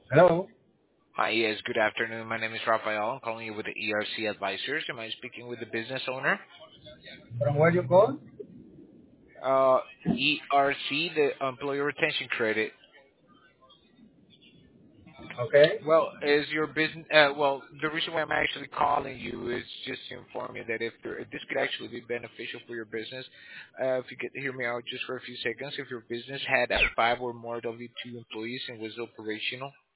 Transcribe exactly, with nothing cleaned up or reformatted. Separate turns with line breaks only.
Hello?
Hi, yes, good afternoon. My name is Rafael. I'm calling you with the E R C Advisors. Am I speaking with the business owner?
From where you call?
Uh, E R C, the Employee Retention Credit.
Okay.
Well, is your business, uh, well, the reason why I'm actually calling you is just to inform you that if, there, if this could actually be beneficial for your business, uh, if you could hear me out just for a few seconds, if your business had uh, five or more W two employees and was operational,